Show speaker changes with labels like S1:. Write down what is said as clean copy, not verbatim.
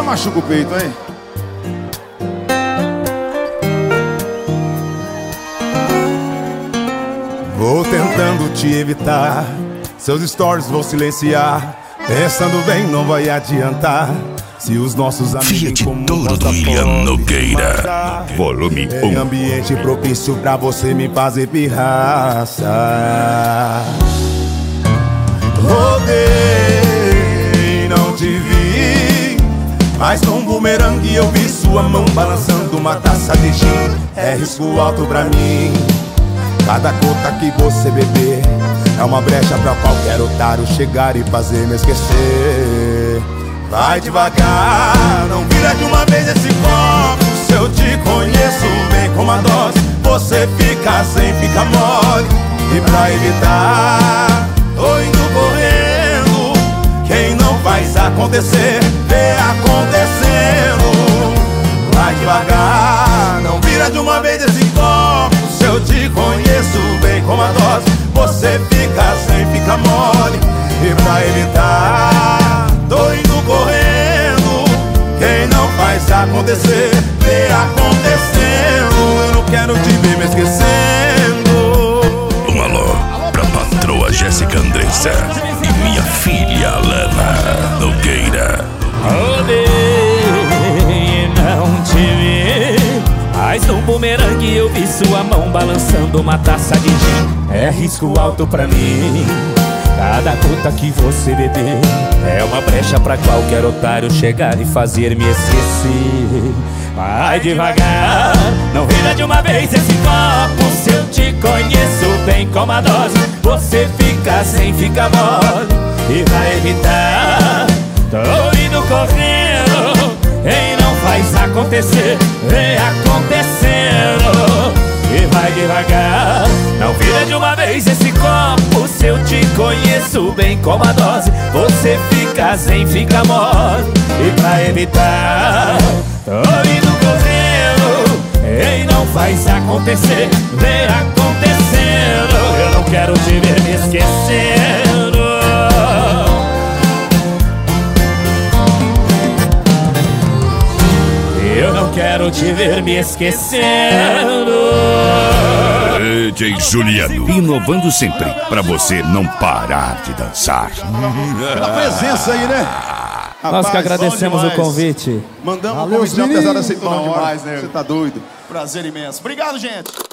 S1: machuca o peito, hein? Vou tentando te evitar, seus stories vou silenciar. Pensando bem, não vai adiantar. Se os nossos amigos
S2: Fiat Toro do William Nogueira, volume 1.
S1: Em ambiente propício pra você me fazer pirraça. Rodei, não te vi, mas com um bumerangue eu vi sua mão balançando uma taça de gin. É risco alto pra mim. Cada gota que você beber é uma brecha pra qualquer otário chegar e fazer me esquecer. Vai devagar, não vira de uma vez esse copo. Se eu te conheço bem com uma dose, você fica sem, fica mole. E pra evitar, tô indo correndo. Quem não faz acontecer, vê acontecendo. Vai devagar, não vira de uma vez esse copo. Se eu te conheço bem com uma dose, você fica sem, fica mole. E pra evitar, tô indo correndo. Quem não faz acontecer, vê acontecendo. Eu não quero te ver me esquecendo.
S2: Um alô pra patroa Jéssica Andressa e minha filha Alana Nogueira.
S3: Rodei, não te vi, mas no bumerangue eu vi sua mão balançando uma taça de gin. É risco alto pra mim. Cada gota que você beber é uma brecha pra qualquer otário chegar e fazer me esquecer. Vai devagar, não vira de uma vez esse copo. Se eu te conheço bem com a dose, você fica sem, fica mole. E vai evitar, tô indo correndo. Quem não faz acontecer, vem acontecendo. E vai devagar, não vira de uma vez esse copo. Se eu te conheço bem com a dose, você fica sem, fica mole. E pra evitar, tô indo correndo. Quem não faz acontecer, vem acontecendo. Eu não quero te ver me esquecendo. Eu não quero te ver me esquecendo.
S2: DJ Juliano, inovando sempre pra você não parar de dançar.
S1: Pela presença aí, né?
S3: Nós que agradecemos o convite.
S1: Mandamos
S4: Valeu,
S1: um convite,
S4: Zininho.
S1: apesar de aceitar na hora.
S4: Demais, né?
S1: Você tá doido?
S4: Prazer imenso. Obrigado, gente.